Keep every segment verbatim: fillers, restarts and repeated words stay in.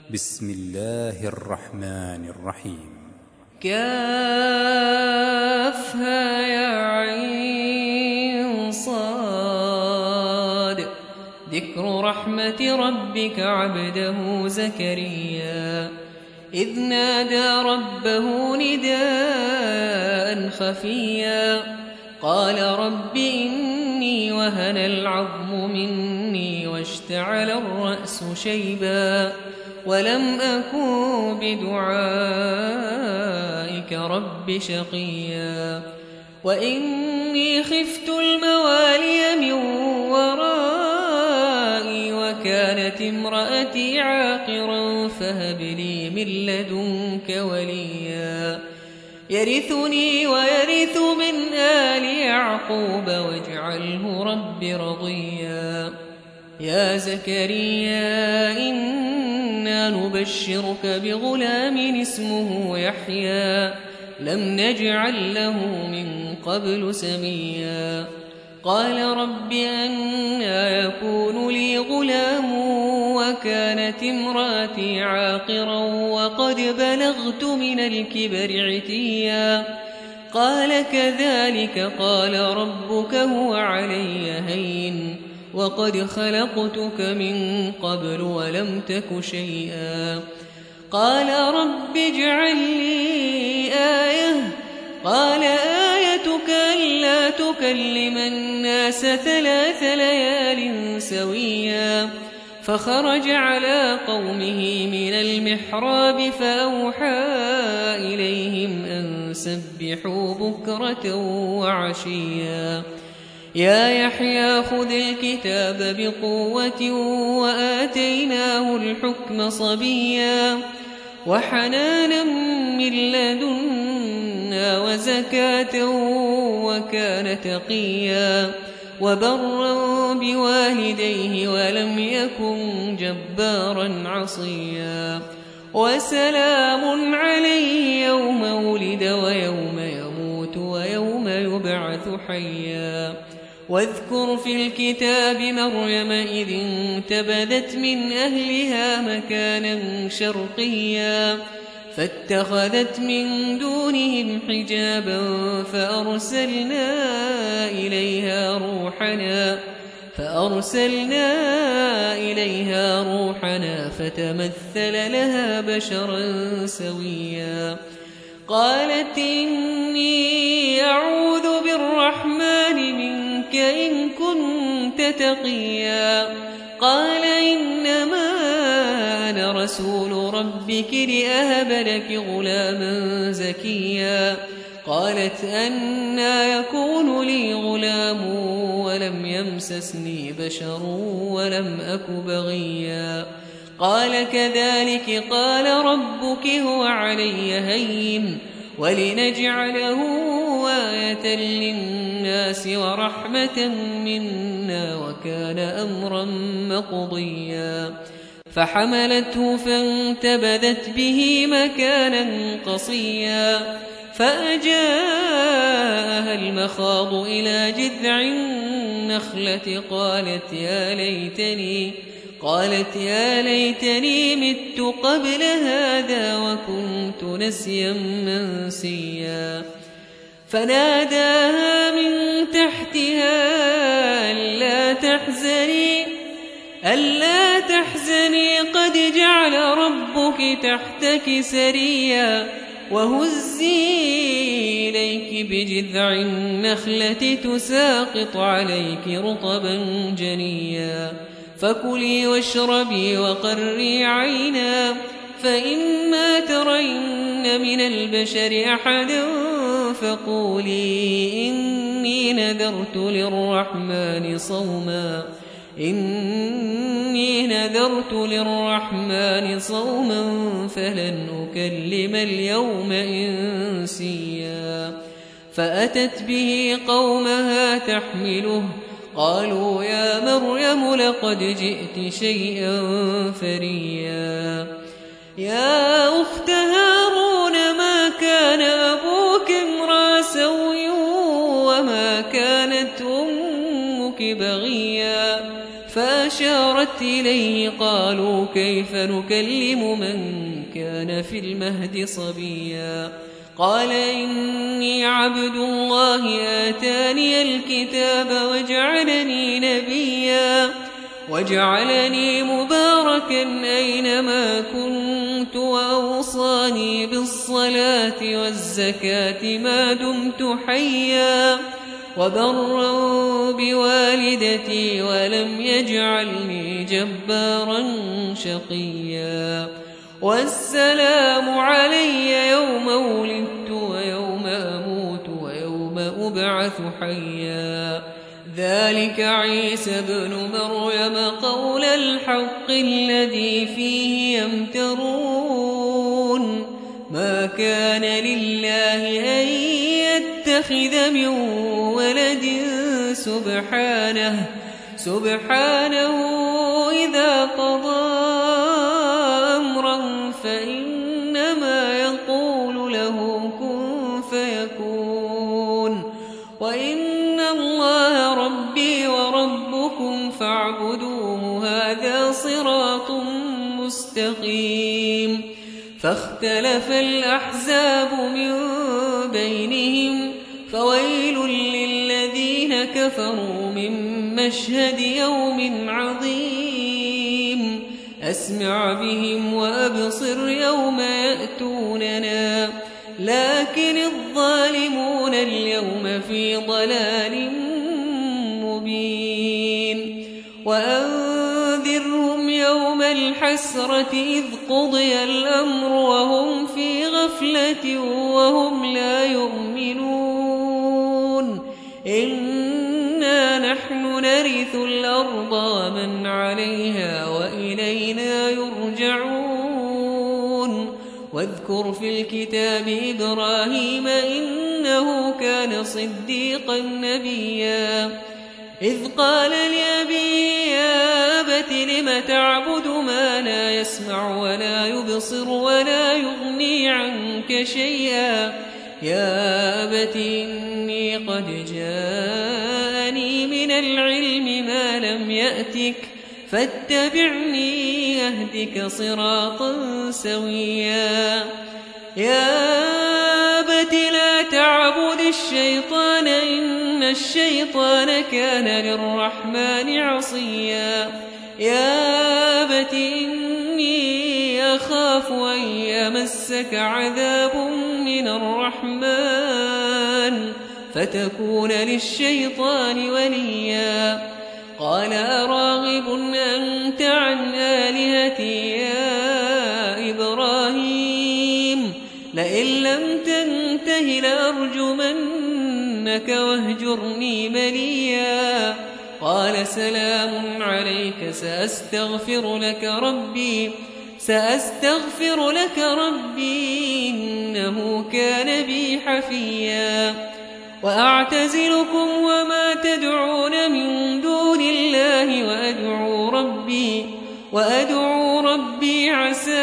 بسم الله الرحمن الرحيم. كافها يا عين صاد. ذكر رحمة ربك عبده زكريا إذ نادى ربه نداء خفيا قال رب إني وهن العظم مني واشتعل الرأس شيبا ولم أكن بدعائك رب شقيا وإني خفت الموالي من ورائي وكانت امرأتي عاقرا فهب لي من لدنك وليا يرثني ويرث من آل يعقوب واجعله رب رضيا يا زكريا إنا نبشرك بغلام اسمه يحيى لم نجعل له من قبل سميا قال رب أنى يكون لي غلام وكانت امرأتي عاقرا وقد بلغت من الكبر عتيا قال كذلك قال ربك هو علي هين وقد خلقتك من قبل ولم تك شيئا قال رب اجعل لي آية قال آيتك ألا تكلم الناس ثلاث ليال سويا فخرج على قومه من المحراب فأوحى إليهم أن سبحوا بكرة وعشيا يا يحيى خذ الكتاب بقوة وآتيناه الحكم صبيا وحنانا من لدنا وزكاة وكان تقيا وبرا بوالديه ولم يكن جبارا عصيا وسلام عليه يوم ولد ويوم يموت ويوم يبعث حيا واذكر في الكتاب مريم إذ انتبذت من أهلها مكانا شرقيا فاتخذت من دونهم حجابا فأرسلنا إليها روحنا فأرسلنا إليها روحنا فتمثل لها بشرا سويا قالت إني أعوذ بالرحمن منك إن كنت تقيا قال إنما أنا رسول ربك لأهب لك غلاما زكيا قالت أنى يكون لي غلام ولم يمسسني بشر ولم أك بغيا قال كذلك قال ربك هو علي هين ولنجعله آية للناس ورحمة منا وكان أمرا مقضيا فحملته فانتبذت به مكانا قصيا فأجاءها المخاض إلى جذع النخلة قالت يا ليتني قالت يا ليتني مت قبل هذا وكنت نسيا منسيا فناداها من تحتها ألا تحزني ألا تحزني قد جعل ربك تحتك سريا وهزي إليك بجذع النخلة تساقط عليك رطبا جنيا فكلي واشربي وقري عينا فإما ترين من البشر أحدا فقولي إني نذرت للرحمن صوما إني نذرت للرحمن صوما فلن أكلم اليوم إنسيا فأتت به قومها تحمله قالوا يا مريم لقد جئت شيئا فريا يا أخت هارون ما كان أبوك امرأ سوء وما كانت أمك بغيا فأشارت أشارت إليه قالوا كيف نكلم من كان في المهد صبيا قال إني عبد الله آتاني الكتاب وجعلني نبيا وجعلني مباركا أينما كنت وأوصاني بالصلاة والزكاة ما دمت حيا وبرا بوالدتي ولم يجعلني جبارا شقيا والسلام علي يوم ولدت ويوم أموت ويوم أبعث حيا ذلك عيسى ابن مريم قول الحق الذي فيه يمترون ما كان لله أن يتخذ من ولد سبحانه سبحانه إذا قضى أمرا فإنما يقول له كن فيكون وإن الله ربي وربكم فاعبدوه هذا صراط مستقيم فاختلف الأحزاب من بينهم فويل للذين كفروا من مشهد يوم عظيم أسمع بهم وأبصر يوم يأتوننا لكن الظالمون اليوم في ضلال مبين وأنذرهم يوم الحسرة إذ قضي الأمر وهم في غفلة وهم لا يؤمنون إنا نحن نرث الأرض ومن عليها وإلينا يرجعون واذكر في الكتاب إبراهيم إنه كان صديقا نبيا إذ قال لأبيه يا أبت لم تعبد ما لا يسمع ولا يبصر ولا يغني عنك شيئا يا أبت إني قد جاءني من العلم ما لم يأتك فاتبعني أهدك صراطا سويا يا أبت لا تعبد الشيطان إن الشيطان كان للرحمن عصيا يا أبت إني أخاف أن يمسك عذاب من الرحمن فتكون للشيطان وليا قال أراغب أنت عن آلهتي يا إبراهيم لئن لم تنته لأرجمنك واهجرني مليا قال سلام عليك سأستغفر لك ربي سأستغفر لك ربي إنه كان بي حفيا وأعتزلكم وما تدعون من دون الله وأدعو ربي وأدعو ربي عسى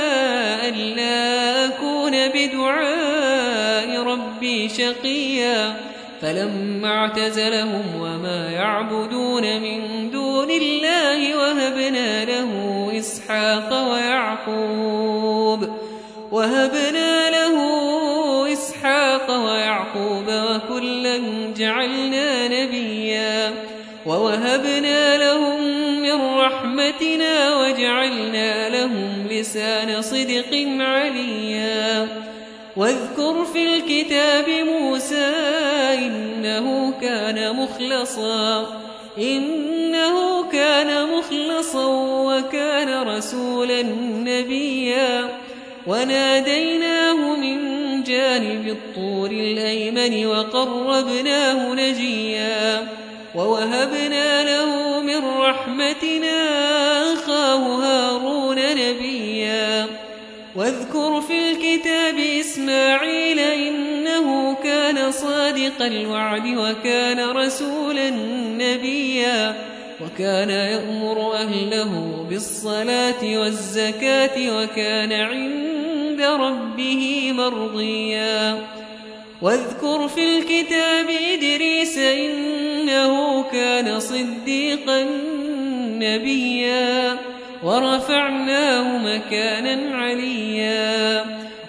ألا أكون بدعاء ربي شقيا فلما اعتزلهم وما يعبدون من دون الله وهبنا له إسحاق ويعقوب وهبنا له إسحاق ويعقوب وكلا جعلنا نبيا ووهبنا لهم من رحمتنا وجعلنا لهم لسان صدق عليا واذكر في الكتاب موسى إنه كان مخلصا إنه كان مخلصا وكان رسولا نبيا وناديناه من جانب الطور الأيمن وقربناه نجيا ووهبنا له من رحمتنا أخاه هارون نبيا واذكر في الكتاب إسماعيل إنه كان صادق الوعد وكان رسولا نبيا وكان يأمر أهله بالصلاة والزكاة وكان عند ربه مرضيا واذكر في الكتاب إدريس إنه كان صديقا نبيا ورفعناه مكانا عليا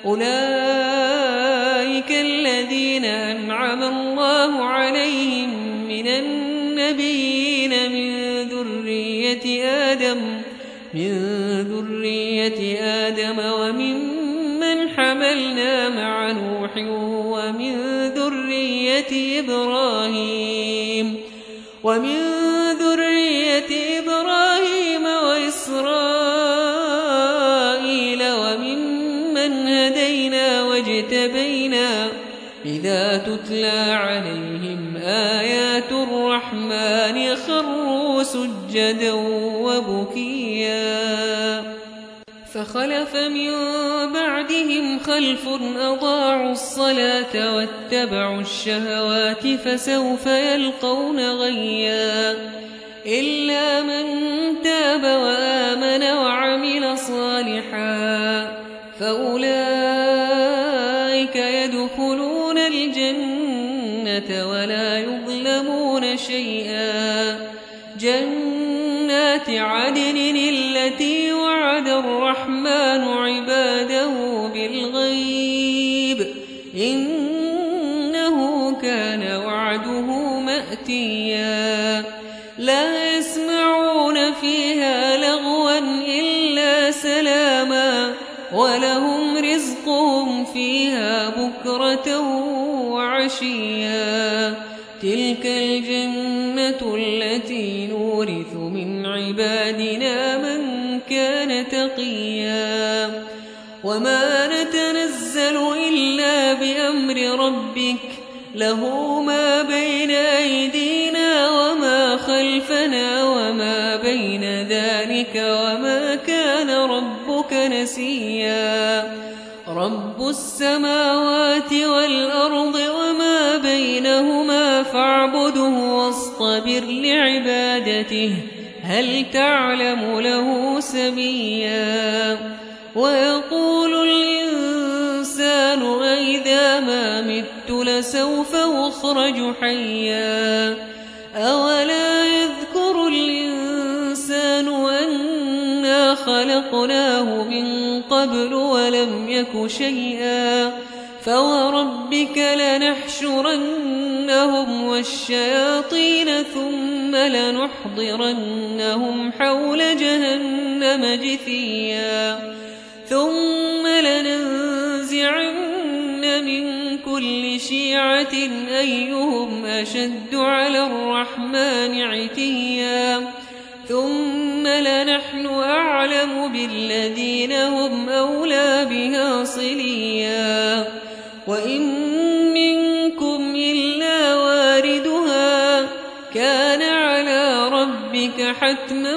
أولئك الذين أنعم الله عليهم من النبيين من ذرية آدم من ذرية آدم وممن حملنا مع نوح ومن ذرية إبراهيم ومن ذرية إبراهيم وإسرائيل وممن هدينا واجتبينا إذا تتلى عليهم آيات الرحمن خروا سجدا وبكيا فخلف من بعدهم خلف أضاعوا الصلاة واتبعوا الشهوات فسوف يلقون غيا إلا من تاب وآمن وعمل صالحا فأولئك يدخلون الجنة ولا يظلمون شيئا جنات عدن التي وعد الرحمن عباده بالغيب إنه كان وعده مأتيا لا يسمعون فيها لغوا إلا سلاما ولهم رزقهم فيها بكرة وعشيا تلك الجنة التي نورث من عبادنا من كان تقيا وما نتنزل إلا بأمر ربك له ما بين أيدينا وما خلفنا وما بين ذلك وما كان ربك نسيا رب السماوات والأرض وما بينهما فاعبده واصطبر لعبادته هل تعلم له سميا ويقول الإنسان أإذا ما مت لسوف أخرج حيا أولا يذكر الإنسان أنا خلقناه من قبل ولم يك شيئا فوربك لنحشرنهم والشياطين ثم لنحضرنهم حول جهنم جثيا ثم لننزعن من كل شيعة أيهم أشد على الرحمن عتيا ثم لنحن أعلم بالذين هم أولى بها صليا وإن منكم إلا واردها كان على ربك حتما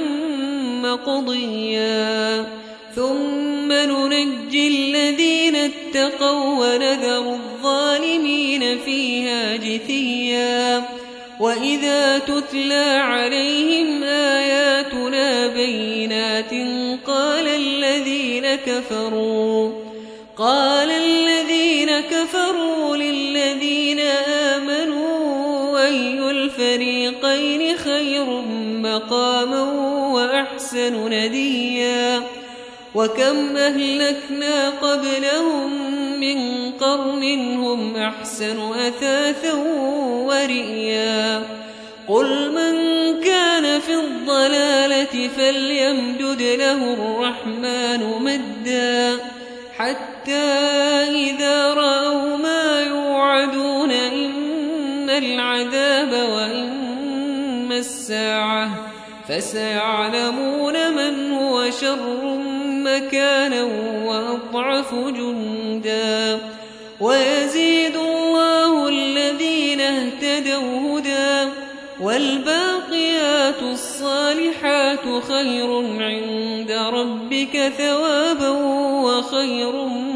مقضيا ثم ننجي الذين اتقوا ونذر الظالمين فيها جثيا وإذا تتلى عليهم آياتنا بينات قال الذين كفروا قال الذين كفروا للذين آمنوا أي الفريقين خير مقاما وأحسن نديا وكم أهلكنا قبلهم من قرن هم أحسن أثاثا ورئيا قل من كان في الضلالة فليمدد له الرحمن مدا حتى إذا رأوا ما يوعدون إما العذاب وإما الساعة فسيعلمون من هو شر مكانا وأضعف جندا ويزيد الله الذين اهتدوا هدى والباقيات الصالحات خير عند ربك ثوابا وخير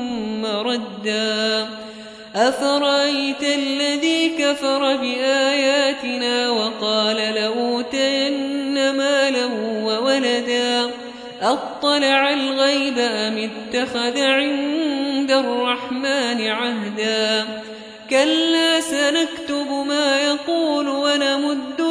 مردا أفرأيت الذي كفر بآياتنا وقال لأوتين مالا وولدا أطلع الغيب أم اتخذ عند الرحمن عهدا كلا سنكتب ما يقول ونمد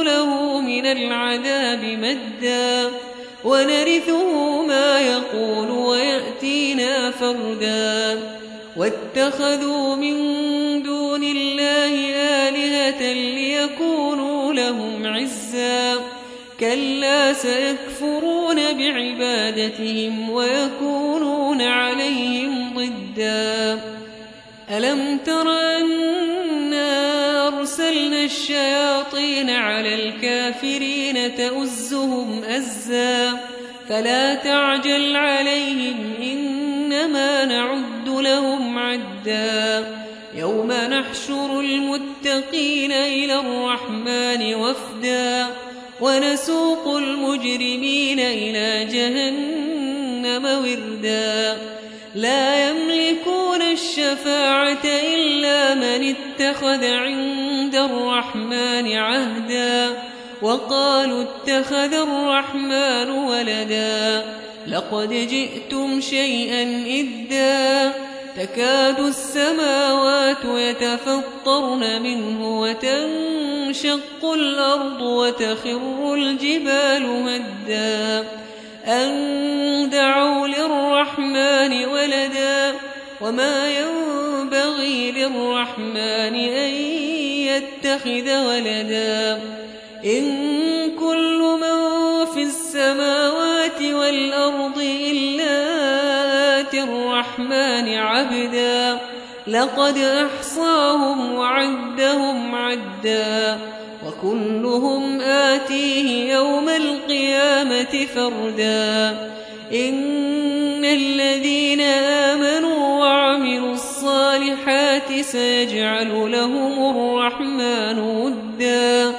له من العذاب مدا ونرثه ما يقول ويأتينا فردا واتخذوا من دون الله آلهة ليكونوا لهم عزا كلا سيكفرون بعبادتهم ويكونون عليهم ضدا ألم تر أنا أرسلنا الشياطين على الكافرين تؤزهم أزا فلا تعجل عليهم إنما نعد لهم عدا يوم نحشر المتقين إلى الرحمن وفدا ونسوق المجرمين إلى جهنم وردا لا يملكون الشفاعة إلا من اتخذ عند الرحمن عهدا وقالوا اتخذ الرحمن ولدا لقد جئتم شيئا إدا تكاد السماوات يتفطرن منه وتنشق الأرض وتخر الجبال هدا أن دعوا للرحمن ولدا وما ينبغي للرحمن أن يتخذ ولدا إن كل من في السماوات والأرض إلا آتي الرحمن عبدا لقد أحصاهم وعدهم عدا وكلهم آتيه يوم القيامة فردا إن الذين آمنوا وعملوا الصالحات سيجعل لهم الرحمن ودا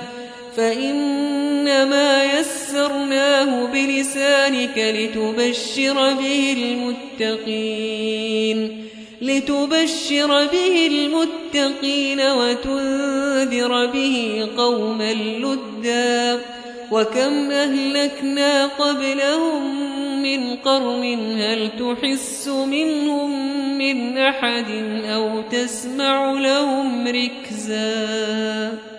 فإنما يسرناه بلسانك لتبشر به المتقين لتبشر به المتقين وتنذر به قوما لدا وكم أهلكنا قبلهم من قرن هل تحس منهم من أحد أو تسمع لهم ركزا